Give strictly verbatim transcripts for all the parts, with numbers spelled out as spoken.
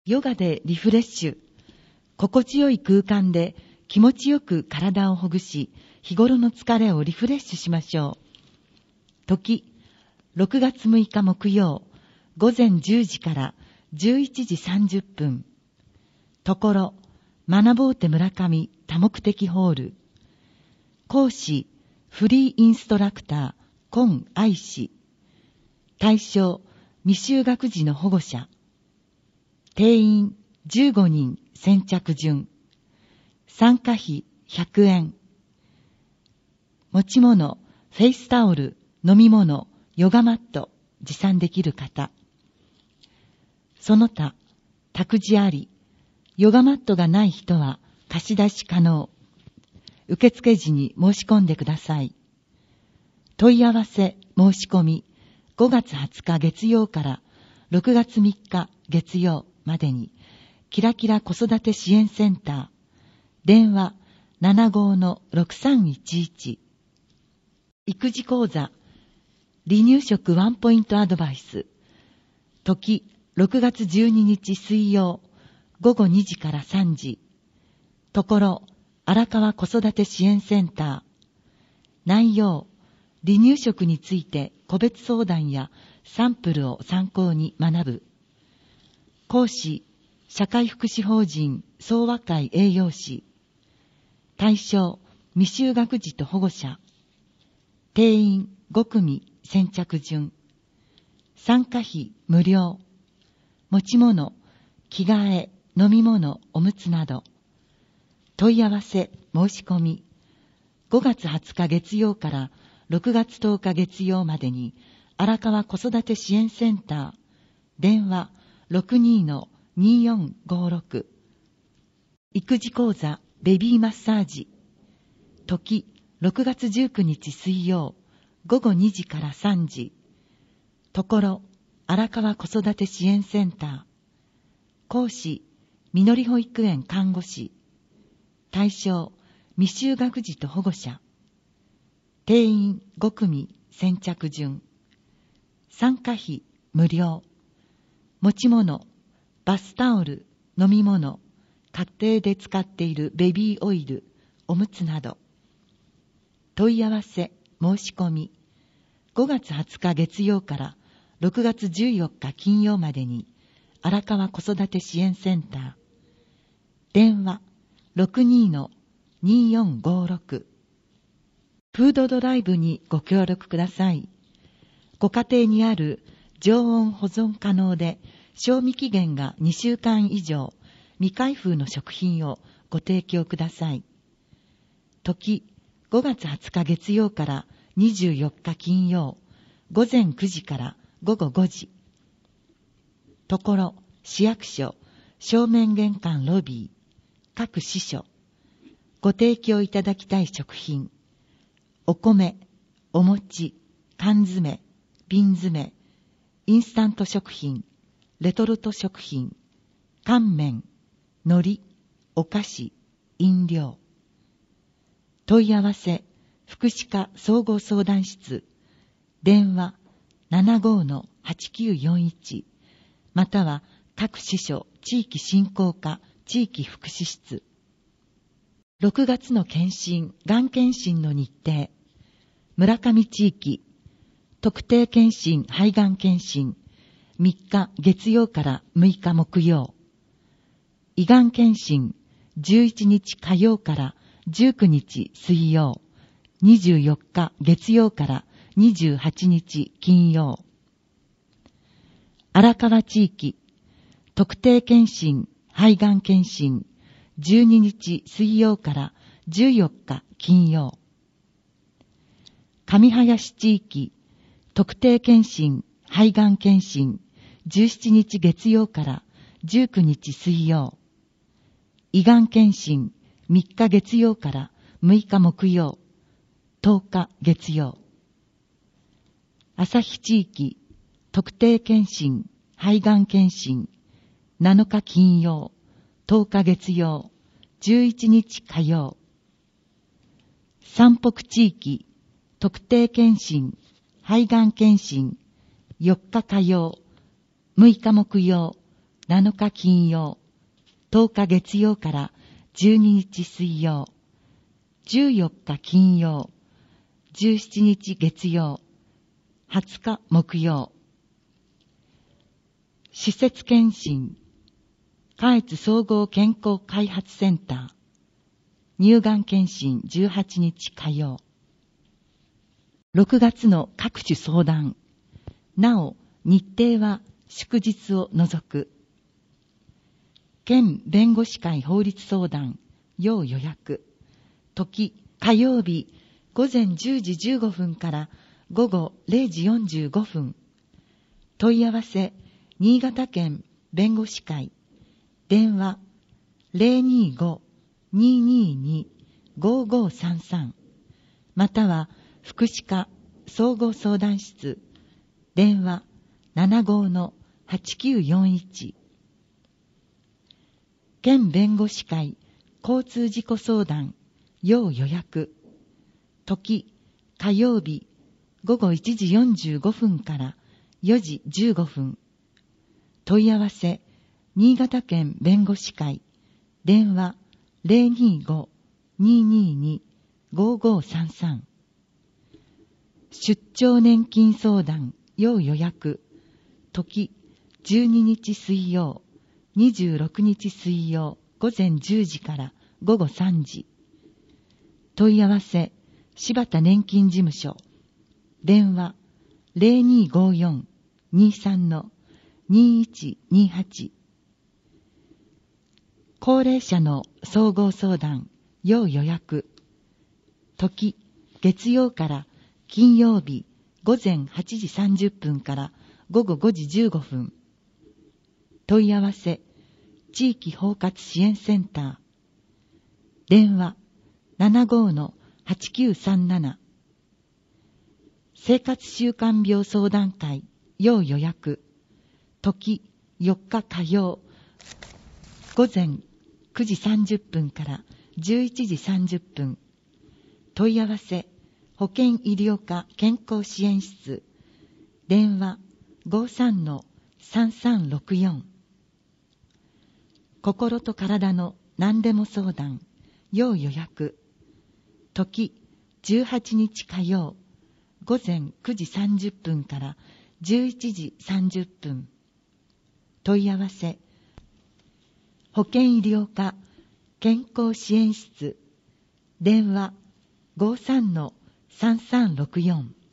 ヨガでリフレッシュ。心地よい空間で気持ちよく体をほぐし、日頃の疲れをリフレッシュしましょう。時、ろくがつむいか木曜、午前じゅうじからじゅういちじさんじゅっぷん。ところ、学ぼうて村上多目的ホール。講師、フリーインストラクター、今愛氏。対象、未就学児の保護者。定員じゅうごにん先着順。参加費ひゃくえん。持ち物、フェイスタオル、飲み物、ヨガマット、持参できる方。その他、託児あり、ヨガマットがない人は貸し出し可能。受付時に申し込んでください。問い合わせ、申し込み、ごがつはつか月曜からろくがつみっか月曜までに、キラキラ子育て支援センター、電話 ななごーのろくさんいちいち。育児講座、離乳食ワンポイントアドバイス。時、ろくがつじゅうににち水曜、ごごにじからさんじ。ところ、荒川子育て支援センター。内容、離乳食について個別相談やサンプルを参考に学ぶ。講師、社会福祉法人総和会栄養士。対象、未就学児と保護者。定員ごくみ先着順。参加費無料。持ち物、着替え、飲み物、おむつなど。問い合わせ、申し込み。ごがつはつか月曜からろくがつとおか月曜までに、荒川子育て支援センター、電話 ろくにーのにーよんごーろく。育児講座、ベビーマッサージ。時、ろくがつじゅうくにち水曜、ごごにじからさんじ。ところ、荒川子育て支援センター。講師、みのり保育園看護師。対象、未就学児と保護者。定員ごくみ先着順。参加費無料。持ち物、バスタオル、飲み物、家庭で使っているベビーオイル、おむつなど。問い合わせ、申し込み。ごがつはつか月曜からろくがつじゅうよっか金曜までに、荒川子育て支援センター。電話 ろくにーのにーよんごーろく。フードドライブにご協力ください。ご家庭にある常温保存可能で賞味期限がにしゅうかん以上、未開封の食品をご提供ください。時、ごがつはつか月曜からにじゅうよっか金曜、午前くじからごごごじ。ところ、市役所、正面玄関ロビー、各支所、ご提供いただきたい食品、お米、お餅、缶詰、瓶詰、インスタント食品、レトルト食品、乾麺、海苔、お菓子、飲料。問い合わせ、福祉課総合相談室、電話 ななごーのはちきゅうよんいち、または各支所地域振興課地域福祉室。ろくがつの検診、がん検診の日程。村上地域、特定検診、肺がん検診、みっか月曜からむいか木曜。胃がん検診、じゅういちにち火曜からじゅうくにち水曜、にじゅうよっか月曜からにじゅうはちにち金曜。荒川地域、特定検診、肺がん検診、じゅうににち水曜からじゅうよっか金曜。上林地域、特定検診、肺がん検診、じゅうしちにち月曜からじゅうくにち水曜。胃がん検診、みっか月曜からむいか木曜、とおか月曜。旭地域、特定検診、肺がん検診、なのか金曜、とおか月曜、じゅういちにち火曜。山北地域、特定検診、肺がん検診、よっか火曜、むいか木曜、 なのか金曜、とおか月曜からじゅうににち水曜、じゅうよっか金曜、じゅうしちにち月曜、はつか木曜。施設検診、下越総合健康開発センター、乳がん検診じゅうはちにち火曜。ろくがつの各種相談、なお日程は祝日を除く。県弁護士会法律相談、要予約。時、火曜日、午前じゅうじじゅうごふんから午後れいじよんじゅうごふん。問い合わせ、新潟県弁護士会。電話、ゼロにーごーにーにーにーごーごーさんさん。または、福祉課総合相談室。電話、ななごーのはちきゅうよんいち。県弁護士会交通事故相談要予約。時、火曜日午後いちじよんじゅうごふんからよじじゅうごふん。問い合わせ、新潟県弁護士会。電話、ゼロにーごーにーにーにーごーごーさんさん。出張年金相談要予約。時、じゅうににち水曜、にじゅうろくにち水曜午前じゅうじから午後さんじ。問い合わせ、柴田年金事務所。電話、ゼロにーごーよんーにーさんのにーいちにーはち。高齢者の総合相談要予約。時、月曜から金曜日午前はちじさんじゅっぷんから午後ごじじゅうごふん。問い合わせ、地域包括支援センター。電話、ななごーのはちきゅうさんなな。生活習慣病相談会要予約。時、よっか火曜、午前くじさんじゅっぷんからじゅういちじさんじゅっぷん。問い合わせ、保健医療科健康支援室。電話、ごーさんのさんさんろくよん。心と体の何でも相談要予約。時、じゅうはちにち火曜、午前くじさんじゅっぷんからじゅういちじさんじゅっぷん。問い合わせ、保健医療科健康支援室。電話、ごーさんのさんさんろくよん。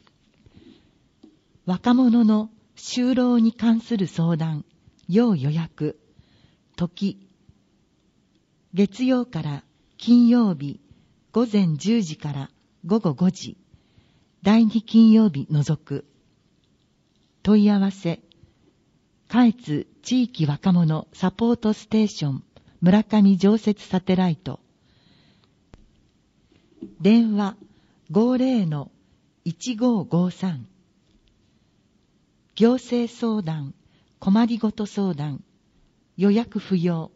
若者の就労に関する相談要予約。時、月曜から金曜日午前じゅうじから午後ごじ。だいに金曜日除く。問い合わせ、下越地域若者サポートステーション村上常設サテライト。電話、ごーぜろのいちごーごーさん。行政相談、困りごと相談、予約不要。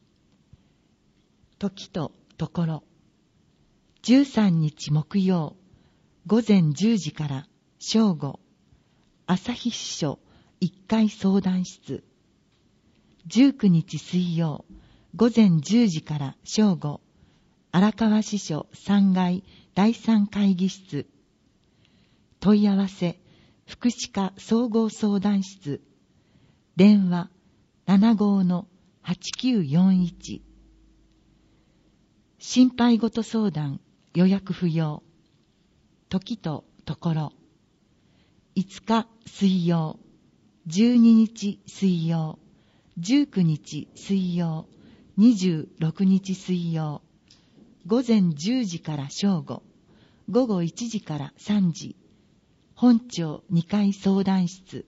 時とところ、じゅうさんにち木曜、午前じゅうじから正午、朝日支所いっかい相談室。じゅうくにち水曜、午前じゅうじから正午、荒川支所さんがいだいさん会議室。問い合わせ、福祉課総合相談室。電話、ななごーのはちきゅうよんいち。心配ごと相談、予約不要。時とところ、いつか水曜、じゅうににち水曜、じゅうくにち水曜、にじゅうろくにち水曜、午前じゅうじから正午、午後いちじからさんじ、本庁にかい相談室。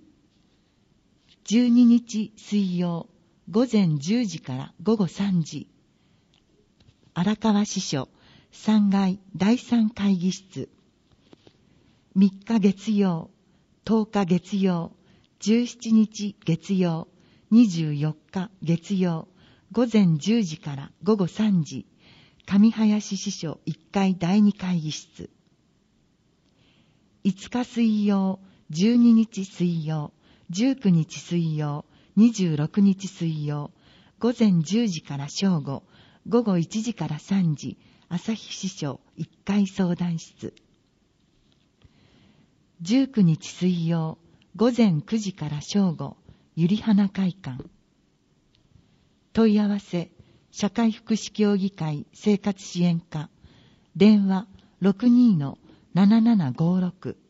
じゅうににち水曜、午前じゅうじから午後さんじ、荒川支所さんがいだいさん会議室。みっか月曜、とおか月曜、じゅうしちにち月曜、にじゅうよっか月曜、午前じゅうじから午後さんじ、上林支所いっかいだいに会議室。いつか水曜、じゅうににち水曜、じゅうくにち水曜、 にじゅうろくにち水曜、午前じゅうじから正午、午後いちじからさんじ、朝日支所いっかい相談室。じゅうくにち水曜、午前くじから正午、ゆりはな会館。問い合わせ、社会福祉協議会生活支援課。電話 ろくにーのななななごろく。